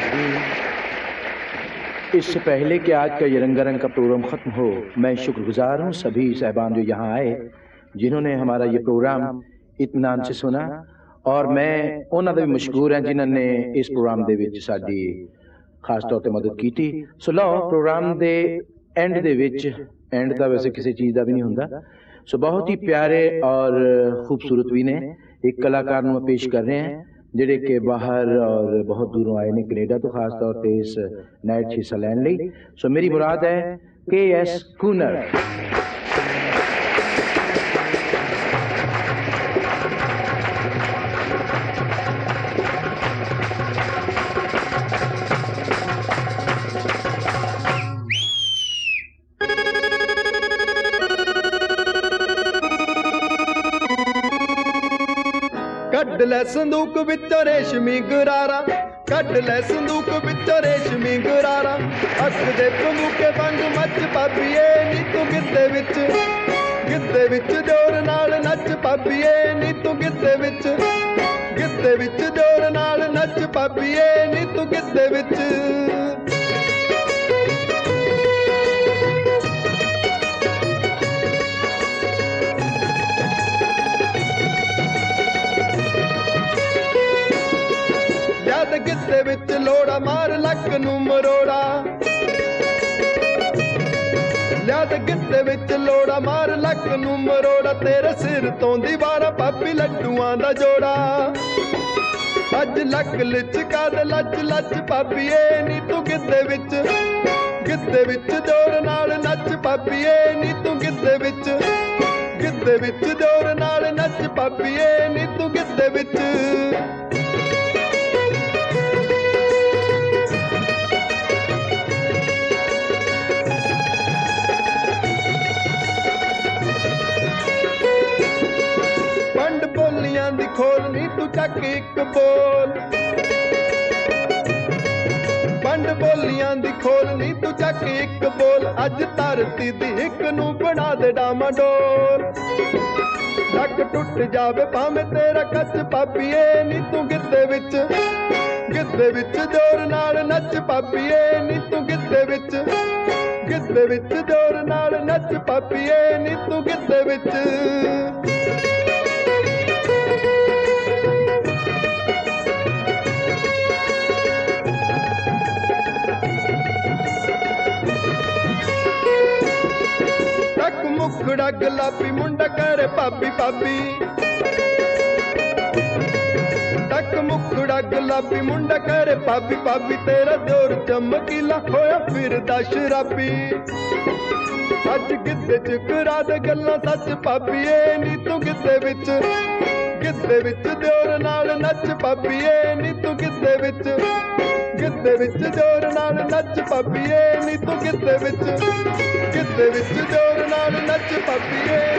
इससे पहले कि आज का ये रंगारंग का प्रोग्राम ख़त्म हो, मैं शुक्रगुजार हूँ सभी साहिबान जो यहाँ आए, जिन्होंने हमारा ये प्रोग्राम इत्मीनान से सुना, और मैं उन्होंने भी मशकूर हैं जिन्होंने इस प्रोग्राम दे विच साडी खास तौर पर मदद की थी। सो लो प्रोग्राम दे एंड दे विच, एंड तो वैसे किसी चीज़ का भी नहीं होंदा, सो बहुत ही प्यारे और खूबसूरत भी ने एक कलाकार मैं पेश कर रहे हैं ਜਿਹੜੇ कि बाहर और बहुत दूरों आए ने, कनेडा तो खास तौर पर इस नाइट 'ਚ हिस्सा लैन लई। सो मेरी मुराद है KS कूनर। ਕੱਢ ਲੈ ਸੰਦੂਕ ਵਿੱਚੋਂ ਰੇਸ਼ਮੀ ਗੁਰਾਰਾ, ਕੱਢ ਲੈ ਸੰਦੂਕ ਵਿੱਚੋਂ ਰੇਸ਼ਮੀ ਗੁਰਾਰਾ, ਅੱਖ ਦੇ ਪੰਗੂਕੇ ਵਾਂਗ ਮੱਚ ਪਾਪੀਏ ਨੀ ਤੂੰ ਗਿੱਧੇ ਵਿੱਚ ਜ਼ੋਰ ਨਾਲ ਨੱਚ ਪਾਪੀਏ ਨੀ ਤੂੰ ਗਿੱਧੇ ਵਿੱਚ ਜ਼ੋਰ ਨਾਲ ਨੱਚ ਪਾਪੀਏ ਨੀ ਤੂੰ ਗਿੱਧੇ ਵਿੱਚ। ਗਿੱਧੇ ਵਿੱਚ ਲੋੜਾ ਮਾਰ ਲੱਕ ਨੂੰ ਮਰੋੜਾ, ਲਿਆਦ ਗਿੱਧੇ ਵਿੱਚ ਲੋੜਾ ਮਾਰ ਲੱਕ ਨੂੰ ਮਰੋੜਾ, ਤੇਰੇ ਸਿਰ ਤੋਂ ਦੀਵਾਰਾਂ ਪਾਪੀ ਲੱਡੂਆਂ ਦਾ ਜੋੜਾ, ਅੱਜ ਲੱਕ ਲਿਚਕਾ ਦੇ ਲੱਚ ਲੱਚ ਪਾਪੀਏ ਨੀ ਤੂੰ ਗਿੱਧੇ ਵਿੱਚ ਜ਼ੋਰ ਨਾਲ ਨੱਚ ਪਾਪੀਏ ਨੀ ਤੂੰ ਗਿੱਧੇ ਵਿੱਚ ਜ਼ੋਰ ਨਾਲ ਨੱਚ ਪਾਪੀਏ ਨੀ ਤੂੰ ਗਿੱਧੇ ਵਿੱਚ। ਬੋਲੀਆਂ ਦੀ ਖੋਲ ਨੀ ਤੂੰ ਚੱਕ ਇੱਕ ਬੋਲ, ਪੰਡ ਬੋਲੀਆਂ ਦੀ ਖੋਲ ਨੀ ਤੂੰ ਚੱਕ ਇੱਕ ਬੋਲ, ਅੱਜ ਧਰਤੀ ਦੀ ਇੱਕ ਨੂੰ ਬਣਾ ਦੇ ਡਾਮਾਡੋਲ, ਲੱਕ ਟੁੱਟ ਜਾਵੇ ਭਾਵੇਂ ਤੇਰਾ ਕੱਚ ਪਾਪੀਏ ਨੀ ਤੂੰ ਗਿੱਧੇ ਵਿੱਚ ਜ਼ੋਰ ਨਾਲ ਨੱਚ ਪਾਪੀਏ ਨੀ ਤੂੰ ਗਿੱਧੇ ਵਿੱਚ ਜ਼ੋਰ ਨਾਲ ਨੱਚ ਪਾਪੀਏ ਨੀ ਤੂੰ ਗਿੱਧੇ ਵਿੱਚ। ਮੁਖੜਾ ਗੁਲਾਬੀ ਮੁੰਡਾ ਕਰੇ ਭਾਬੀ ਤੱਕ ਮੁਖੜਾ ਗੁਲਾਬੀ ਮੁੰਡਾ ਕਰੇ ਭਾਬੀ, ਤੇਰਾ ਦਿਓਰ ਚਮਕੀਲਾ ਹੋਇਆ ਫਿਰਦਾ ਸ਼ਰਾਬੀ, ਅੱਜ ਗਿੱਧੇ 'ਚ ਕਰਾ ਦੇ ਗੱਲਾਂ ਸੱਚ ਭਾਬੀਏ ਨੀ ਤੂੰ ਗਿੱਧੇ ਵਿੱਚ ਦਿਓਰ ਨਾਲ ਨੱਚ ਭਾਬੀਏ ਨੀ ਤੂੰ ਗਿੱਧੇ ਵਿੱਚ ਜ਼ੋਰ ਨਾਲ ਨੱਚ ਭਾਬੀਏ ਨੀ ਤੂੰ ਗਿੱਧੇ ਵਿੱਚ ਜ਼ੋਰ ਨਾਲ ਨੱਚ ਭਾਬੀਏ।